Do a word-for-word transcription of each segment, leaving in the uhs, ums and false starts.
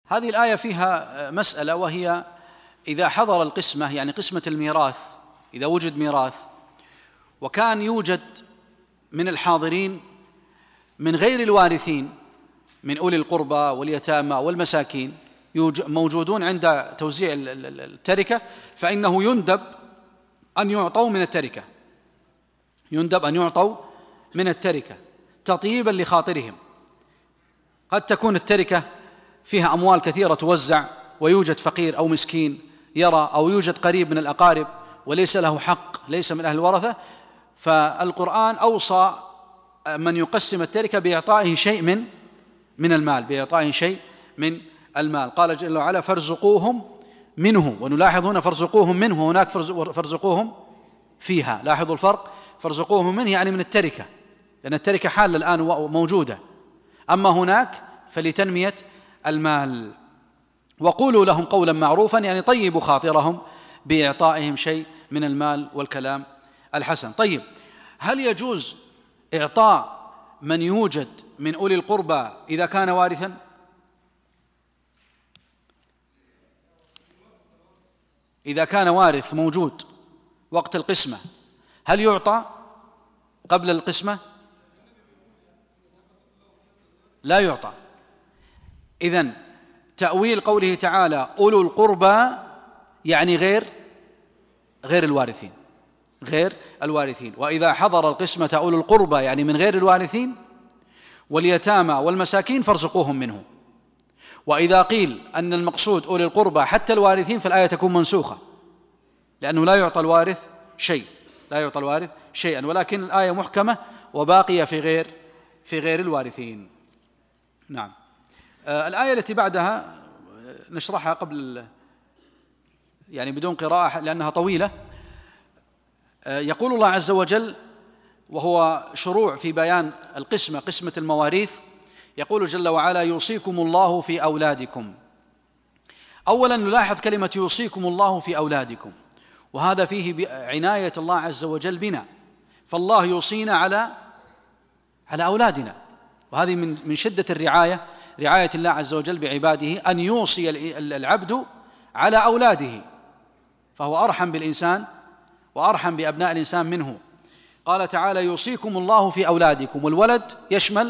هذه الآية فيها مسألة، وهي إذا حضر القسمة، يعني قسمة الميراث، إذا وجد ميراث وكان يوجد من الحاضرين من غير الوارثين من أولي القربى واليتامى والمساكين موجودون عند توزيع التركة، فإنه يندب أن يعطوا من التركة، يندب أن يعطوا من التركة تطيبا لخاطرهم. قد تكون التركة فيها أموال كثيرة توزع، ويوجد فقير أو مسكين يرى، أو يوجد قريب من الأقارب وليس له حق، ليس من أهل الورثة، فالقرآن أوصى من يقسم التركة بإعطائه شيء من من المال، بإعطائه شيء من المال. قال جل وعلا: فارزقوهم منه. ونلاحظ هنا فارزقوهم منه، هناك فارزقوهم فيها. لاحظوا الفرق، فارزقوهم منه يعني من التركة، لأن التركة حال الآن موجودة، أما هناك فلتنمية المال. وقولوا لهم قولا معروفا، يعني طيبوا خاطرهم بإعطائهم شيء من المال والكلام الحسن. طيب، هل يجوز إعطاء من يوجد من أولي القربى إذا كان وارثا؟ إذا كان وارث موجود وقت القسمة، هل يعطى قبل القسمة؟ لا يعطى. إذن تأويل قوله تعالى أولو القربى يعني غير غير الوارثين، غير الوارثين. وإذا حضر القسمة أولو القربى يعني من غير الوارثين واليتامى والمساكين فارزقوهم منه. وإذا قيل أن المقصود أولي القربى حتى الوارثين فالآية تكون منسوخة، لأنه لا يعطى الوارث شيء، لا يعطى الوارث شيئا، ولكن الآية محكمة وباقية في غير في غير الوارثين. نعم. آه الآية التي بعدها نشرحها قبل، يعني بدون قراءة لأنها طويلة. آه يقول الله عز وجل، وهو شروع في بيان القسمة، قسمة المواريث، يقول جل وعلا: يوصيكم الله في أولادكم. أولا نلاحظ كلمة يوصيكم الله في أولادكم، وهذا فيه عناية الله عز وجل بنا، فالله يوصينا على على أولادنا، وهذه من من شدة الرعاية، رعاية الله عز وجل بعباده، أن يوصي العبد على أولاده، فهو أرحم بالإنسان وأرحم بأبناء الإنسان منه. قال تعالى: يوصيكم الله في أولادكم، والولد يشمل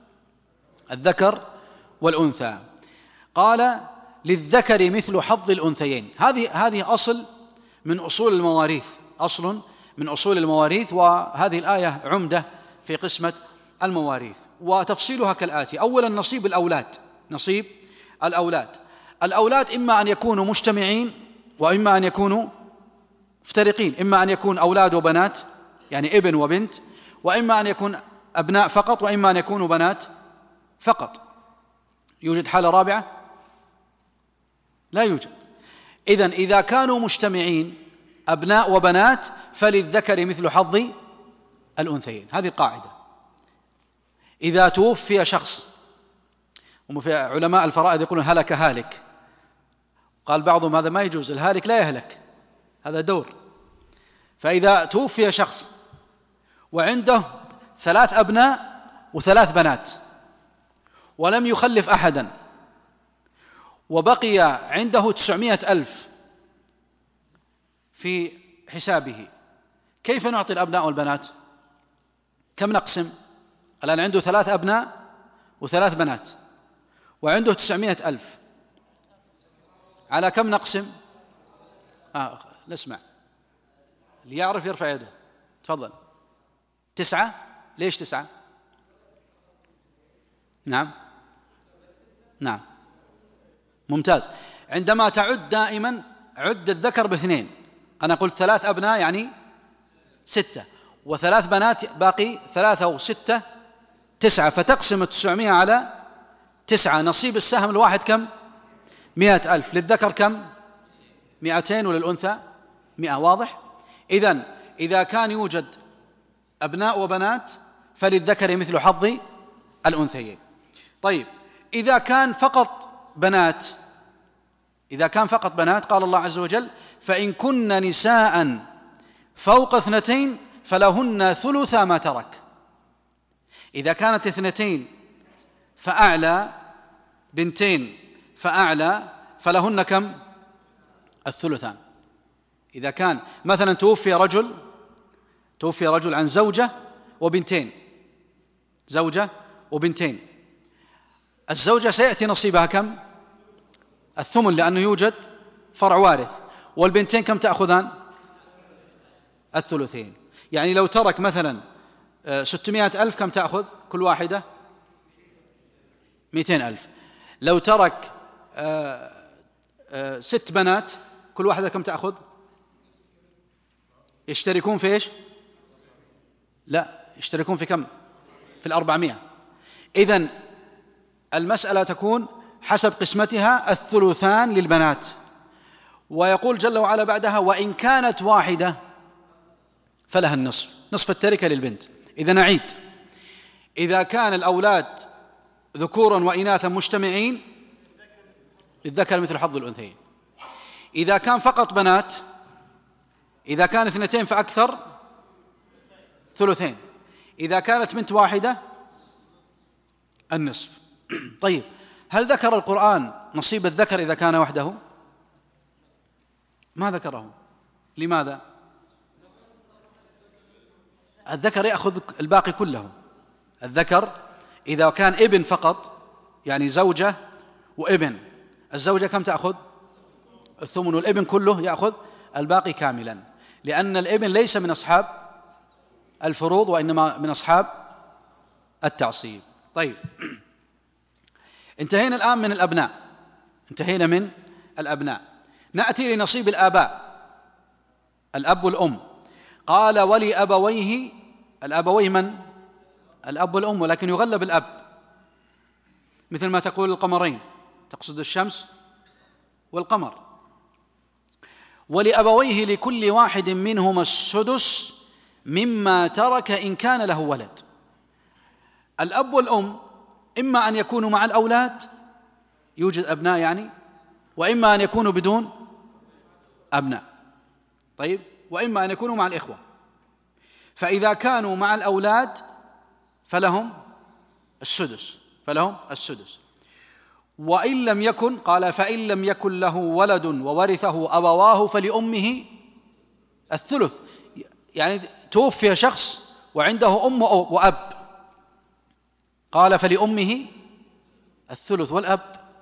الذكر والأنثى. قال: للذكر مثل حظ الأنثيين. هذه هذه أصل من أصول المواريث، أصل من أصول المواريث، وهذه الآية عمدة في قسمة المواريث. وتفصيلها كالآتي: أولا نصيب الأولاد، نصيب الأولاد الأولاد إما أن يكونوا مجتمعين وإما أن يكونوا مفترقين، إما أن يكون أولاد وبنات يعني ابن وبنت، وإما أن يكون أبناء فقط، وإما أن يكونوا بنات فقط. يوجد حالة رابعة؟ لا يوجد. إذن إذا كانوا مجتمعين أبناء وبنات فللذكر مثل حظ الأنثيين، هذه القاعدة. إذا توفي شخص، علماء الفرائض يقولون هلك هالك، قال بعضهم هذا ما يجوز، الهالك لا يهلك، هذا دور. فإذا توفي شخص وعنده ثلاث أبناء وثلاث بنات ولم يخلف أحدا، وبقي عنده تسعمائة ألف في حسابه، كيف نعطي الأبناء والبنات؟ كم نقسم؟ الآن عنده ثلاث أبناء وثلاث بنات وعنده تسعمائة ألف، على كم نقسم؟ آه نسمع، اللي يعرف يرفع يده، تفضل. تسعة. ليش تسعة؟ نعم نعم ممتاز. عندما تعد دائما عد الذكر باثنين، أنا قلت ثلاث أبناء يعني ستة، وثلاث بنات باقي ثلاثة وستة تسعة، فتقسم التسعمائة على تسعة. نصيب السهم الواحد كم؟ مئة ألف. للذكر كم؟ مئتين، وللأنثى مئة. واضح؟ إذن إذا كان يوجد أبناء وبنات فللذكر مثل حظ الأنثيين. طيب، إذا كان فقط بنات، إذا كان فقط بنات قال الله عز وجل: فإن كن نساء فوق اثنتين فلهن ثلث ما ترك. إذا كانت اثنتين فأعلى، بنتين فأعلى فلهن كم؟ الثلثان. إذا كان مثلا توفي رجل توفي رجل عن زوجة وبنتين، زوجة وبنتين، الزوجة سيأتي نصيبها كم؟ الثمن، لأنه يوجد فرع وارث. والبنتين كم تأخذان؟ الثلثين. يعني لو ترك مثلا ستمائة ألف كم تأخذ كل واحدة؟ مئتين ألف. لو ترك آآ آآ ست بنات كل واحدة كم تأخذ؟ يشتركون في إيش؟ لا، يشتركون في كم؟ في الأربعمائة. إذن المسألة تكون حسب قسمتها الثلثان للبنات. ويقول جل وعلا بعدها: وإن كانت واحدة فلها النصف، نصف التركة للبنت. إذا نعيد: إذا كان الأولاد ذكورا وإناثا مجتمعين للذكر مثل حظ الأنثيين. إذا كان فقط بنات، إذا كان اثنتين فأكثر ثلثين. إذا كانت بنت واحدة النصف. طيب، هل ذكر القرآن نصيب الذكر إذا كان وحده؟ ما ذكره. لماذا؟ الذكر يأخذ الباقي كله. الذكر إذا كان ابن فقط، يعني زوجة وابن، الزوجة كم تأخذ؟ الثمن، والابن كله يأخذ الباقي كاملا، لأن الابن ليس من أصحاب الفروض وإنما من أصحاب التعصيب. طيب، انتهينا الآن من الأبناء، انتهينا من الأبناء. نأتي لنصيب الآباء، الأب والأم. قال: ولأبويه. الأبويه من؟ الأب والأم، ولكن يغلب الأب، مثل ما تقول القمرين، تقصد الشمس والقمر. ولأبويه لكل واحد منهما السدس مما ترك إن كان له ولد. الأب والأم إما أن يكونوا مع الأولاد، يوجد أبناء يعني، وإما أن يكونوا بدون أبناء. طيب، وإما أن يكونوا مع الإخوة. فإذا كانوا مع الأولاد فلهم السدس، فلهم السدس. وإن لم يكن، قال: فإن لم يكن له ولد وورثه أبواه فلأمه الثلث. يعني توفي شخص وعنده أم وأب، قال: فلأمه الثلث، والأب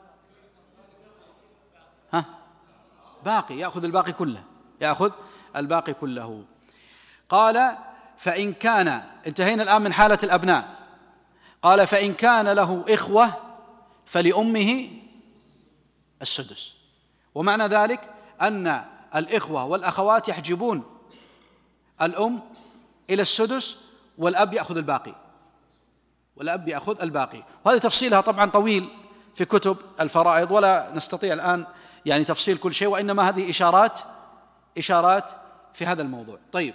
ها باقي، يأخذ الباقي كله، يأخذ الباقي كله. قال: فإن كان، انتهينا الآن من حالة الأبناء. قال: فإن كان له إخوة فلأمه السدس. ومعنى ذلك أن الإخوة والأخوات يحجبون الأم إلى السدس، والأب يأخذ الباقي، والأب يأخذ الباقي. وهذا تفصيلها طبعا طويل في كتب الفرائض، ولا نستطيع الآن يعني تفصيل كل شيء، وإنما هذه إشارات إشارات في هذا الموضوع. طيب،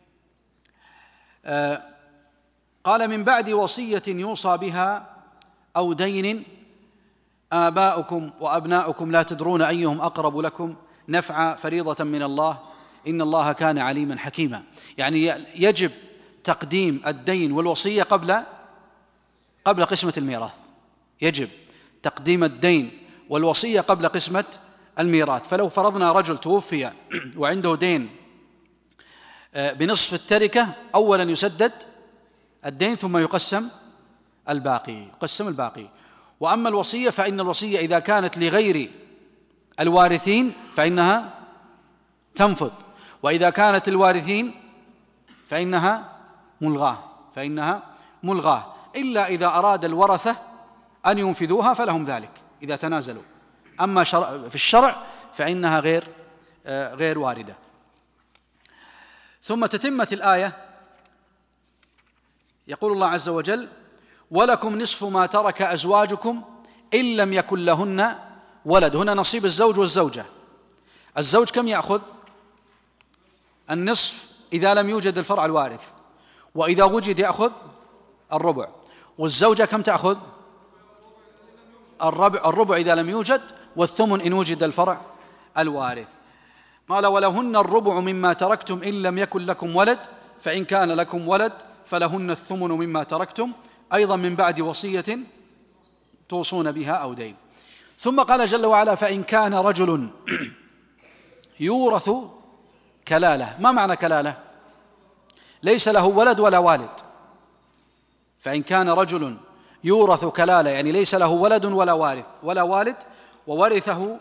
آه قال: من بعد وصية يوصى بها أو دين آباؤكم وأبناؤكم لا تدرون أيهم أقرب لكم نفعا فريضة من الله إن الله كان عليما حكيما. يعني يجب تقديم الدين والوصية قبل قبل قسمة الميراث. يجب تقديم الدين والوصية قبل قسمة الميراث. فلو فرضنا رجل توفي وعنده دين بنصف التركة، أولا يسدد الدين ثم يقسم الباقي، يقسم الباقي. وأما الوصية فإن الوصية إذا كانت لغير الوارثين فإنها تنفذ، وإذا كانت الوارثين فإنها ملغاة فإنها ملغاة إلا إذا أراد الورثة أن ينفذوها فلهم ذلك إذا تنازلوا. أما في الشرع فإنها غير غير واردة. ثم تتمة الآية، يقول الله عز وجل: ولكم نصف ما ترك أزواجكم إن لم يكن لهن ولد. هنا نصيب الزوج والزوجة. الزوج كم يأخذ؟ النصف إذا لم يوجد الفرع الوارث، وإذا وجد يأخذ الربع. والزوجة كم تأخذ؟ الربع, الربع إذا لم يوجد، والثمن إن وجد الفرع الوارث. قال: ولهن الربع مما تركتم إن لم يكن لكم ولد فإن كان لكم ولد فلهن الثمن مما تركتم أيضا من بعد وصية توصون بها أو دين. ثم قال جل وعلا فإن كان رجل يورث كلالة. ما معنى كلالة؟ ليس له ولد ولا والد. فإن كان رجل يورث كلالة يعني ليس له ولد ولا وارث ولا والد وورثه.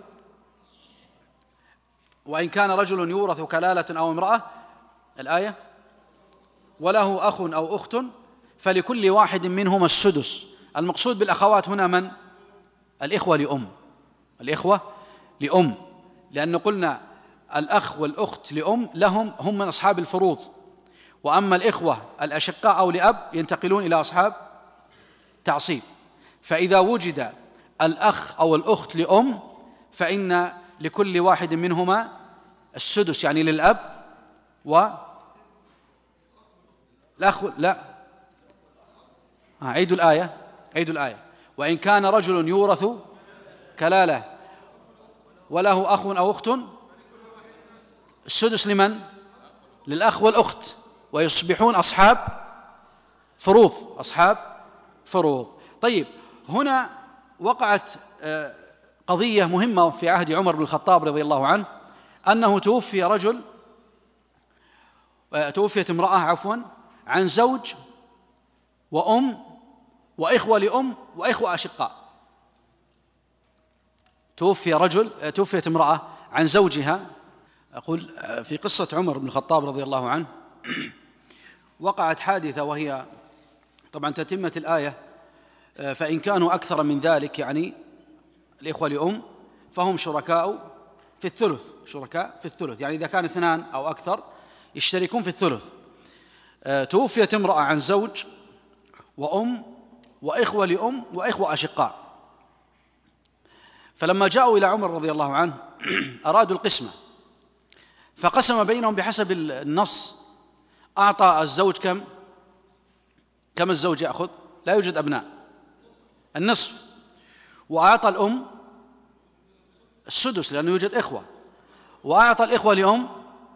وإن كان رجل يورث كلالة أو امرأة، الآية، وله أخ أو أخت فلكل واحد منهما السدس. المقصود بالأخوات هنا من؟ الإخوة لأم. الإخوة لأم، لأن قلنا الأخ والأخت لأم لهم هم من أصحاب الفروض، وأما الإخوة الأشقاء أو لأب ينتقلون إلى أصحاب تعصيب. فإذا وجد الأخ أو الأخت لأم فإن لكل واحد منهما السدس، يعني للأب و الأخ لا عيد الآية عيد الآية وإن كان رجل يورث كلالة وله أخ أو أخت السدس لمن؟ للأخ والأخت، ويصبحون أصحاب فروض أصحاب فروض. طيب، هنا وقعت قضية مهمة في عهد عمر بن الخطاب رضي الله عنه، أنه توفي رجل توفيت امرأة عفوا عن زوج وأم وإخوة لأم وإخوة أشقاء. توفي رجل توفيت امرأة عن زوجها. أقول في قصة عمر بن الخطاب رضي الله عنه وقعت حادثة، وهي طبعا تتمة الآية فإن كانوا أكثر من ذلك، يعني الإخوة لأم فهم شركاء في الثلث. شركاء في الثلث يعني إذا كان اثنان أو أكثر يشتركون في الثلث. توفيت امرأة عن زوج وأم وإخوة لأم وإخوة أشقاء. فلما جاءوا إلى عمر رضي الله عنه أرادوا القسمة، فقسم بينهم بحسب النص. أعطى الزوج كم؟ كم الزوج يأخذ؟ لا يوجد أبناء، النصف. وأعطى الأم السدس لأنه يوجد إخوة. وأعطى الإخوة لأم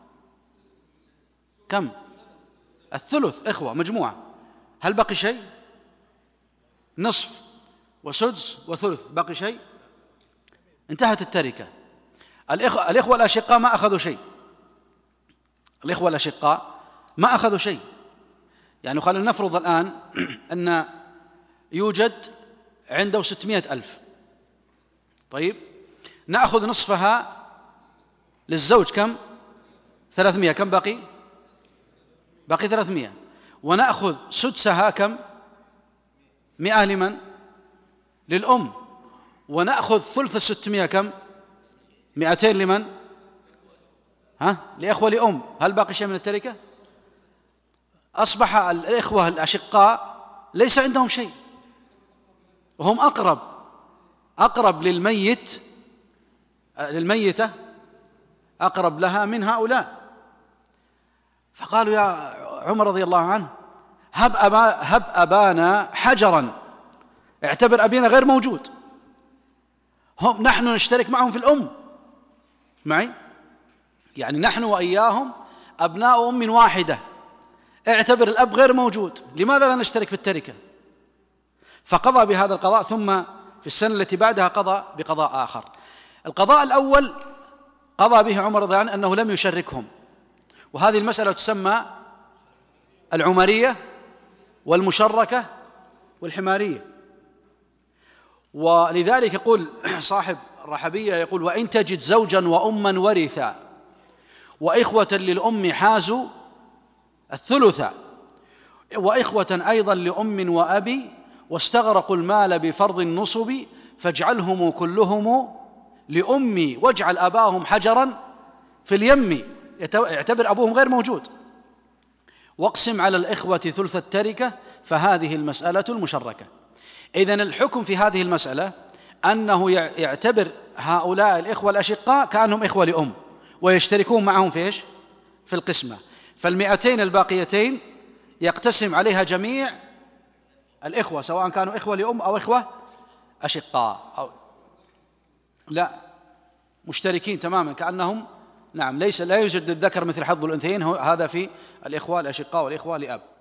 كم؟ الثلث، إخوة مجموعة. هل بقي شيء؟ نصف وسدس وثلث، بقي شيء؟ انتهت التركة. الإخوة, الإخوة الأشقاء ما أخذوا شيء. الإخوة الأشقاء ما أخذوا شيء. يعني خلينا نفرض الآن أن يوجد عنده ستمائة ألف. طيب، نأخذ نصفها للزوج كم؟ ثلاثمائة. كم باقي؟ باقي ثلاثمائة. ونأخذ سدسها كم؟ مئة لمن؟ للأم. ونأخذ ثلث الستمائة كم؟ مئتين لمن؟ ها؟ لإخوة لأم. هل باقي شيء من التركة؟ أصبح الإخوة الأشقاء ليس عندهم شيء، وهم أقرب أقرب للميت للميتة أقرب لها من هؤلاء. فقالوا يا عمر رضي الله عنه هب, أبا هب أبانا حجرا، اعتبر أبينا غير موجود، هم نحن نشترك معهم في الأم معي، يعني نحن وإياهم أبناء أم واحدة، اعتبر الأب غير موجود، لماذا لا نشترك في التركة؟ فقضى بهذا القضاء، ثم في السنة التي بعدها قضى بقضاء آخر. القضاء الأول قضى به عمر رضي الله عنه أنه لم يشركهم، وهذه المسألة تسمى العمرية والمشركة والحمارية. ولذلك يقول صاحب الرحبية يقول وإن تجد زوجا وأما ورثا وإخوة للأم حازوا الثلث وإخوة أيضا لأم وأبي واستغرقوا المال بفرض النصب فاجعلهم كلهم لأمي واجعل أباهم حجرا في اليم، يعتبر أبوهم غير موجود، واقسم على الإخوة ثلث التركة فهذه المسألة المشركة. إذن الحكم في هذه المسألة أنه يعتبر هؤلاء الإخوة الأشقاء كأنهم إخوة لأم ويشتركون معهم في إيش؟ في القسمة. فالمئتين الباقيتين يقتسم عليها جميع الإخوة سواء كانوا إخوة لأم أو إخوة أشقاء أو لا، مشتركين تماما كأنهم نعم ليس لا يوجد للذكر مثل حظ الأنثيين، هذا في الإخوة الأشقاء والإخوة لأب.